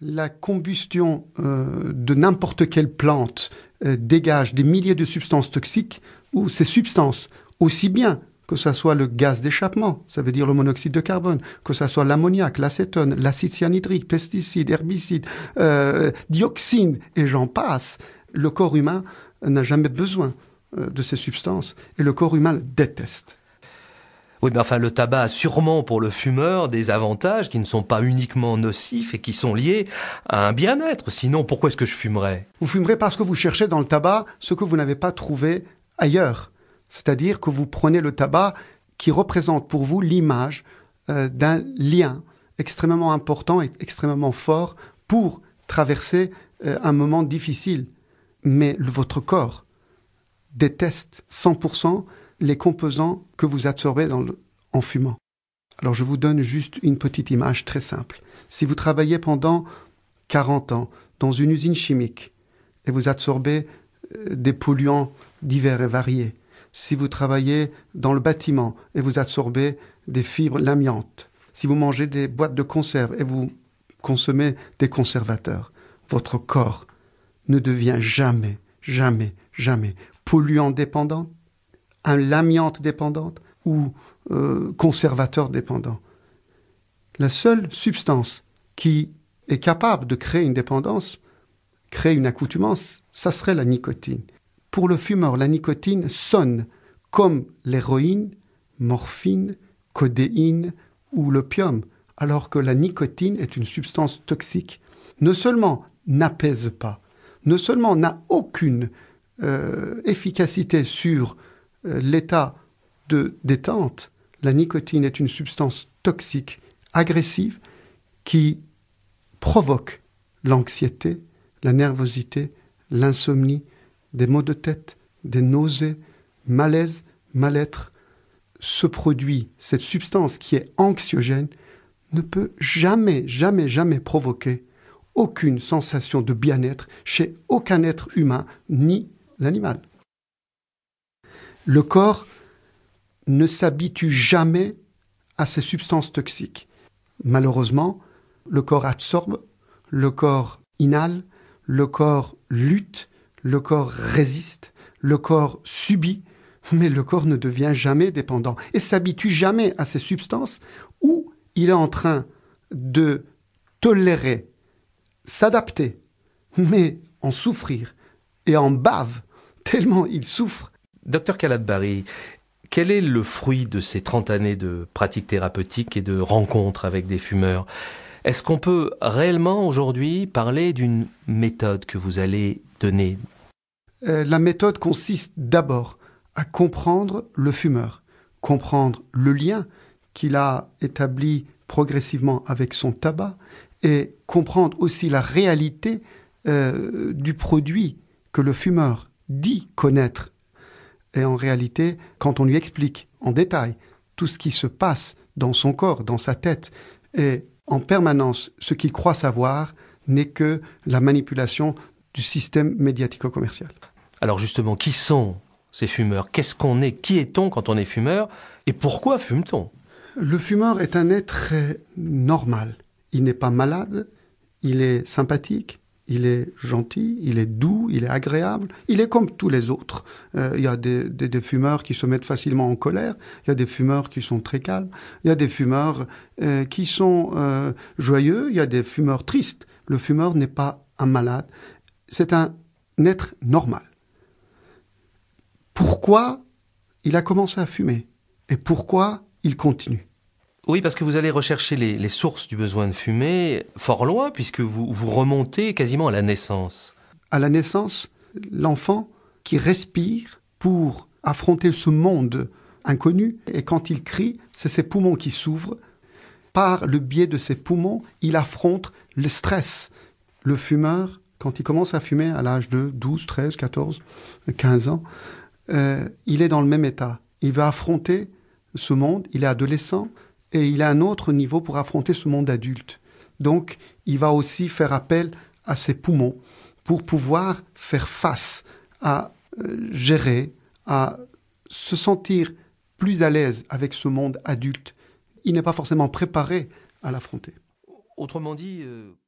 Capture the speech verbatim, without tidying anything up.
La combustion euh, de n'importe quelle plante euh, dégage des milliers de substances toxiques, ou ces substances, aussi bien que ce soit le gaz d'échappement, ça veut dire le monoxyde de carbone, que ce soit l'ammoniac, l'acétone, l'acide cyanhydrique, pesticides, herbicides, euh, dioxines, et j'en passe. Le corps humain n'a jamais besoin euh, de ces substances, et le corps humain le déteste. Oui, mais enfin, le tabac a sûrement pour le fumeur des avantages qui ne sont pas uniquement nocifs et qui sont liés à un bien-être. Sinon, pourquoi est-ce que je fumerais ? Vous fumerez parce que vous cherchez dans le tabac ce que vous n'avez pas trouvé ailleurs. C'est-à-dire que vous prenez le tabac qui représente pour vous l'image euh, d'un lien extrêmement important et extrêmement fort pour traverser euh, un moment difficile. Mais le, votre corps déteste cent pour cent les composants que vous absorbez dans le, en fumant. Alors je vous donne juste une petite image très simple. Si vous travaillez pendant quarante ans dans une usine chimique et vous absorbez euh, des polluants divers et variés, si vous travaillez dans le bâtiment et vous absorbez des fibres l'amiante, si vous mangez des boîtes de conserve et vous consommez des conservateurs, votre corps ne devient jamais, jamais, jamais polluant dépendant, un l'amiante dépendante ou euh, conservateur dépendant. La seule substance qui est capable de créer une dépendance, créer une accoutumance, ça serait la nicotine. Pour le fumeur, la nicotine sonne comme l'héroïne, morphine, codéine ou l'opium, alors que la nicotine est une substance toxique. Non seulement n'apaise pas, non seulement n'a aucune euh, efficacité sur euh, l'état de détente, la nicotine est une substance toxique, agressive, qui provoque l'anxiété, la nervosité, l'insomnie, des maux de tête, des nausées, malaise, mal-être. Ce produit, cette substance qui est anxiogène, ne peut jamais, jamais, jamais provoquer aucune sensation de bien-être chez aucun être humain, ni l'animal. Le corps ne s'habitue jamais à ces substances toxiques. Malheureusement, le corps absorbe, le corps inhale, le corps lutte, le corps résiste, le corps subit, mais le corps ne devient jamais dépendant et s'habitue jamais à ces substances où il est en train de tolérer, s'adapter, mais en souffrir et en bave tellement il souffre. Docteur Khaled-Bari, quel est le fruit de ces trente années de pratique thérapeutique et de rencontres avec des fumeurs ? Est-ce qu'on peut réellement aujourd'hui parler d'une méthode que vous allez donner ? euh, La méthode consiste d'abord à comprendre le fumeur, comprendre le lien qu'il a établi progressivement avec son tabac et comprendre aussi la réalité euh, du produit que le fumeur dit connaître. Et en réalité, quand on lui explique en détail tout ce qui se passe dans son corps, dans sa tête, et en permanence ce qu'il croit savoir n'est que la manipulation du système médiatico-commercial. Alors justement, qui sont ces fumeurs ? Qu'est-ce qu'on est ? Qui est-on quand on est fumeur ? Et pourquoi fume-t-on ? Le fumeur est un être normal. Il n'est pas malade, il est sympathique, il est gentil, il est doux, il est agréable, il est comme tous les autres. Euh, il y a des, des, des fumeurs qui se mettent facilement en colère, il y a des fumeurs qui sont très calmes, il y a des fumeurs euh, qui sont euh, joyeux, il y a des fumeurs tristes. Le fumeur n'est pas un malade, c'est un être normal. Pourquoi il a commencé à fumer et pourquoi il continue ? Oui, parce que vous allez rechercher les, les sources du besoin de fumer fort loin, puisque vous, vous remontez quasiment à la naissance. À la naissance, l'enfant qui respire pour affronter ce monde inconnu, et quand il crie, c'est ses poumons qui s'ouvrent. Par le biais de ses poumons, il affronte le stress. Le fumeur, quand il commence à fumer à l'âge de douze, treize, quatorze, quinze ans, euh, il est dans le même état. Il va affronter ce monde, il est adolescent, et il a un autre niveau pour affronter ce monde adulte. Donc, il va aussi faire appel à ses poumons pour pouvoir faire face, à euh, gérer, à se sentir plus à l'aise avec ce monde adulte. Il n'est pas forcément préparé à l'affronter. Autrement dit, euh,